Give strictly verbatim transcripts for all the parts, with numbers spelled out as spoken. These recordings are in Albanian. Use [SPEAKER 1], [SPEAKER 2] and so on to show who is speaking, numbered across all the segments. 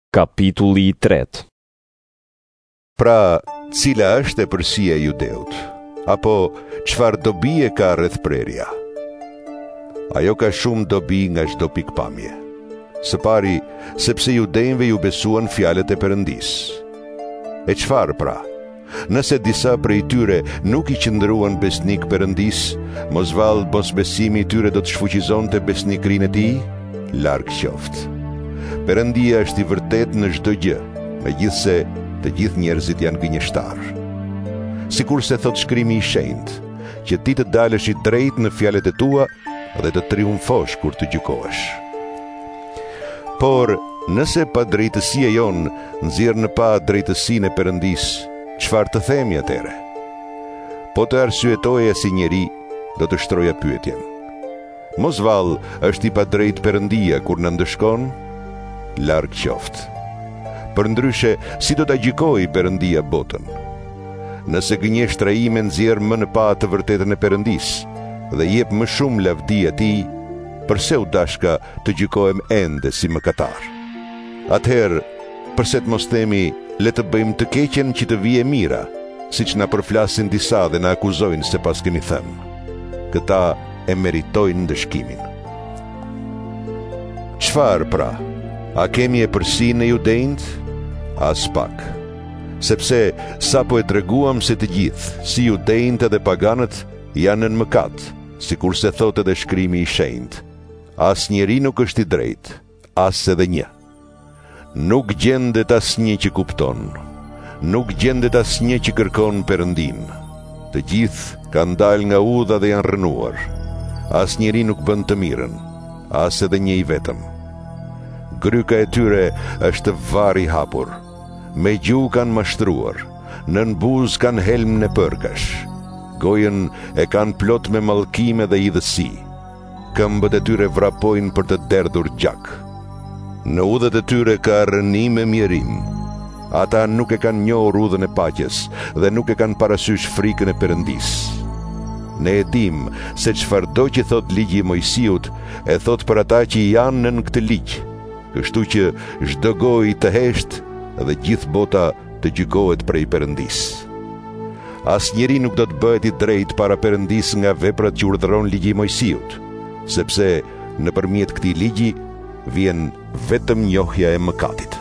[SPEAKER 1] Kapitulli i tretë.
[SPEAKER 2] Pra, cila është e përsia e judeut? Apo çfarë dobi e ka rreth prerja? Ajo ka shumë dobi nga çdo pikpamje. Së pari, sepse judejve ju besuan fjalët e Perëndis. E çfarë pra? Nëse disa prej tyre nuk i qëndruan besnik Perëndis, mos vallë mos besimi i tyre do të shfuqizonte besnikrinë e tij? Larg qoftë. Perëndia është i vërtet në çdo gjë, megjithse të gjithë njerëzit janë gënjeshtar. Sikur se thot Shkrimi i Shenjtë, që ti të dalësh i drejt në fjalët e tua dhe të triumfosh kur të gjykohesh. Por nëse pa drejtësia jon nxjerr në pa drejtësinë e Perëndis, çfarë të themi atëre? Po të arsyetoja si njeri, do të shtroja pyetjen. Mos vallë është i padrejt Perëndia kur na ndëshkon? Larg qoftë. Përndryshe, si do ta gjykojë Perëndia botën? Nëse gënjeshtra ime nxjerr më në pa të vërtetën e Perëndis dhe jep më shumë lavdi atij, përse u dashka të gjykohem ende si mëkatar? Atëherë, përse të mos themi le të bëjmë të keqen që të vijë mira, siç na përflasin disa dhe na akuzojnë se pas kemi thënë. Këta e meritojnë ndëshkimin. Çfarë pra? A kemi e përsi në judejt? As pak. Sepse sa po e treguam se të gjithë, si judejt edhe paganët, janë në mëkat, sikur se thot edhe Shkrimi i Shenjtë. As njeri nuk është i drejt, as edhe një. Nuk gjendet as një që kupton, nuk gjendet as një që kërkon Perëndin. Të gjithë kanë dalë nga udha dhe janë rënuar. As njeri nuk bën të mirën, as edhe një i vetëm. Gryka e tyre është varri i hapur, me gjuhë kanë mashtruar, nën buzë kanë helm në përkash, gojën e kanë plot me mallkime dhe idhësi, këmbët e tyre vrapojnë për të derdhur gjak. Në udhët e tyre ka rënim e mjerim. Ata nuk e kanë njohur udhën e paqes dhe nuk e kanë parasysh frikën e Perëndis. Ne e dim se çfarëdo që thot ligji i Mojsiut, e thot për ata që janë nën këtë ligj, kështu që çdo gojë të heshtë dhe gjithë bota të gjykohet prej Perëndis. Asnjëri nuk do të bëhet i drejtë para Perëndis nga veprat që urdhëron ligji i Mojsiut, sepse nëpërmjet këtij ligji vjen vetëm njohja e mëkatit.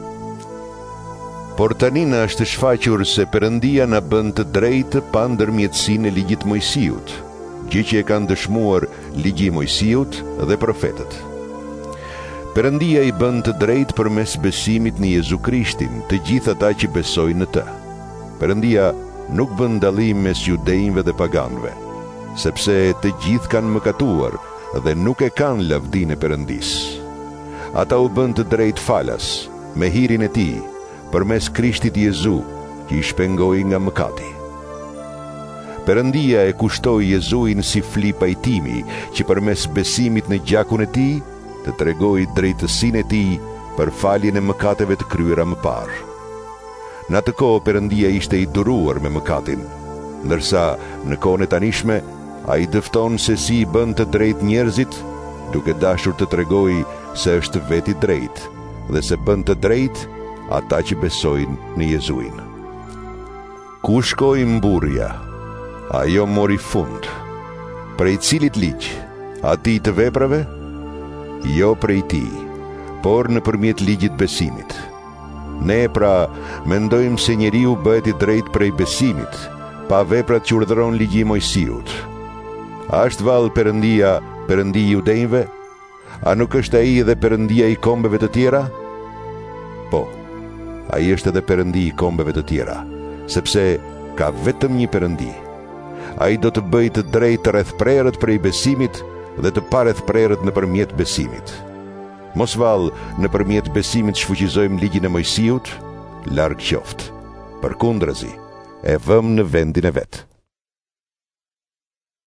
[SPEAKER 2] Por tani na është shfaqur se Perëndia na bën të drejtë pa ndërmjetësinë e ligjit të Mojsiut, gjë që e kanë dëshmuar ligji i Mojsiut dhe profetët. Perëndia i bën të drejtë përmes besimit në Jezu Krishtin të gjithë ata që besojnë në të. Perëndia nuk bën dallim mes judejve dhe paganëve, sepse të gjithë kanë mëkatuar dhe nuk e kanë lavdinë e Perëndis. Ata u bën të drejtë falas, me hirin e tij, përmes Krishtit Jezu, që i shpengoi nga mëkati. Perëndia e kushtoi Jezuin si fli pajtimi, që përmes besimit në gjakun e tij, të tregoi drejtësinë e tij për faljen e mëkateve të kryera më parë. Në atë kohë Perëndia ishte i duruar me mëkatin, ndërsa në kohën e tanishme ai dëfton se si i bën të drejtë njerëzit, duke dashur të tregojë se është vetë i drejtë dhe se bën të drejtë ata që besojnë në Jezuin. Ku shkoi mburrja, ajo mori fund. Prej cilit ligj? Atij të veprave? Jo prej tij, por nëpërmjet ligjit besimit. Ne pra mendojmë se njeriu bëhet i drejtë prej besimit, pa veprat që urdhëron ligji i Mojsiut. A është vallë Perëndia Perëndi i judejve? A nuk është ai edhe Perëndia i kombeve të tjera? Po, ai është edhe Perëndi i kombeve të tjera, sepse ka vetëm një Perëndi. Ai do të bëjë të drejtë rreth prerët prej besimit dhe të pa rreth prerët nëpërmjet besimit. Mos vallë nëpërmjet besimit shfuqizojmë ligjin e Mojsiut? Larg qoftë. Përkundrazi, e vëmë në vendin e vet.